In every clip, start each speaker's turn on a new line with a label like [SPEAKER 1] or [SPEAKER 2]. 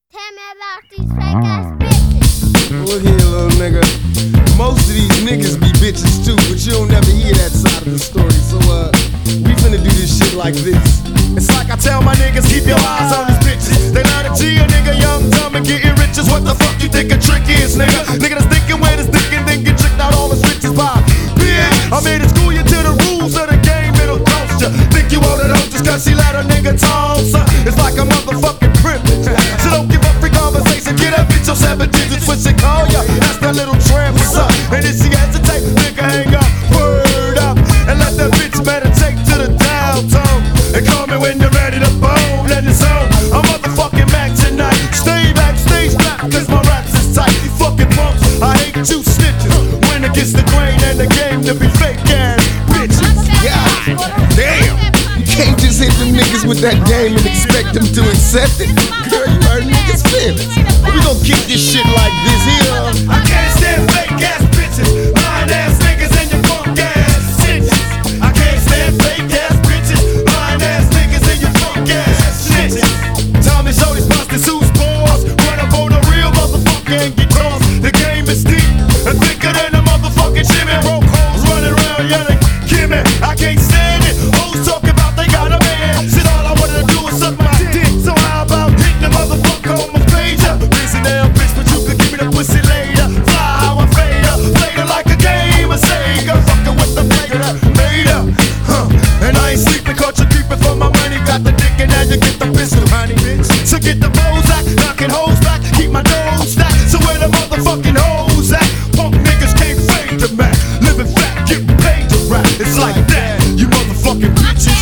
[SPEAKER 1] Tell me about these fake ass bitches.
[SPEAKER 2] Look here, little nigga. Most of these niggas be bitches too, but you don't never hear that side of the story. So, we finna do this shit like this. It's like I tell my niggas, keep your eyes on these bitches. They love to G a nigga, young, dumb, and getting riches. What the fuck you think a trick is, nigga? Nigga that's thinking with his dick and then get tricked out all his riches by bitch. I'm here to school you to the rules of the game, it'll cost you. Think you want it out just cause she let a nigga toss her. It's like a motherfucking privilege. So don't give up free conversation, get that bitch on 7 digits when she call ya. That's that little tramp, what's up? And if she hesitate, nigga hang up, word up. And let that bitch meditate to the downtown. And call me when you're ready to bone and it's on. I'm motherfucking Mac tonight. Stay back, stay strapped, cause my raps is tight. You fucking punks, I hate you snitches. When it gets the grain and the game to be fake ass bitches. God damn. You can't just hit them niggas with that game and expect them to accept it. Girl, you hurt niggas' feelings. We gon' keep this shit like this here. I can't stand fake ass bitches, lying ass niggas and your punk ass snitches. I can't stand fake ass bitches, lying ass niggas and your punk ass snitches. Tommy showed his busted suits balls, run up on a real motherfucker and get tossed. The game is deep and thicker than a motherfucking Jimmy. Broke hoes running around yelling, Kimmy. I can't stand it. Hoes talking about they got a man. Shit, all I wanted to do was suck my dick. So how about hitting the motherfucker on my pager? Busy now, bitch, but you could give me the pussy later. Fly how I fade her, played her like a game of Sega. Fucking with the player that made her. And I ain't sleeping, caught you creeping for my money. Got the dick and now you get the pistol, honey, bitch. So get the Bozak, knocking hoes back, keep my nose stacked. So where the motherfucking hoes at? Punk niggas can't fade the Mac. Living fat, getting paid to rap. It's like that, you motherfucking bitches.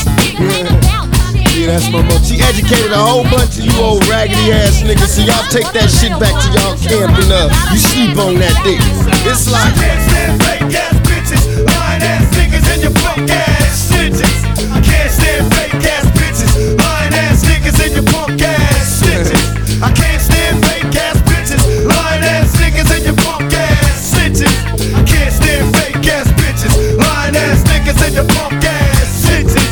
[SPEAKER 2] Yeah, that's my mom. She educated a whole bunch of you old raggedy ass niggas. So y'all take that shit back to y'all camping up. You sleep on that dick. It's like I can't stand fake ass bitches, lying ass niggas and your punk ass snitches. I can't stand fake ass bitches, lying ass niggas and your punk ass snitches. I can't stand fake ass bitches, lying ass niggas and your punk ass snitches. I can't stand fake ass bitches, lying ass niggas and your punk ass snitches.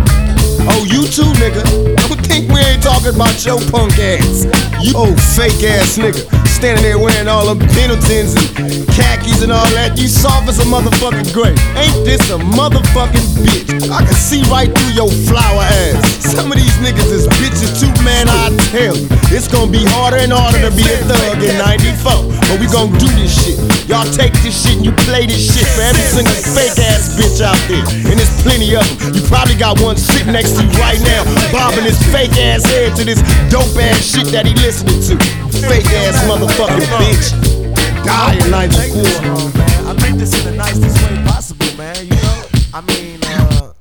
[SPEAKER 2] Oh, you too, nigga. Don't think we ain't talking about your punk ass. You old fake ass nigga, standing there wearing all them Pendletons and khakis and all that. You soft as a motherfucking grape. Ain't this a motherfucking bitch? I can see right through your flower ass. Some of these niggas is bitches too, man, I tell you. It's gonna be harder and harder to be a thug in 94. But we gon' do this shit. Y'all take this shit and you play this shit for every single fake ass bitch out there. And there's plenty of them. You probably got one sitting next to you right now, bobbing his fake ass head to this dope ass shit that he listening to. Fake ass motherfucking bitch. Die in 94.
[SPEAKER 3] Man, I make this in the nicest way possible, man. You know, I mean,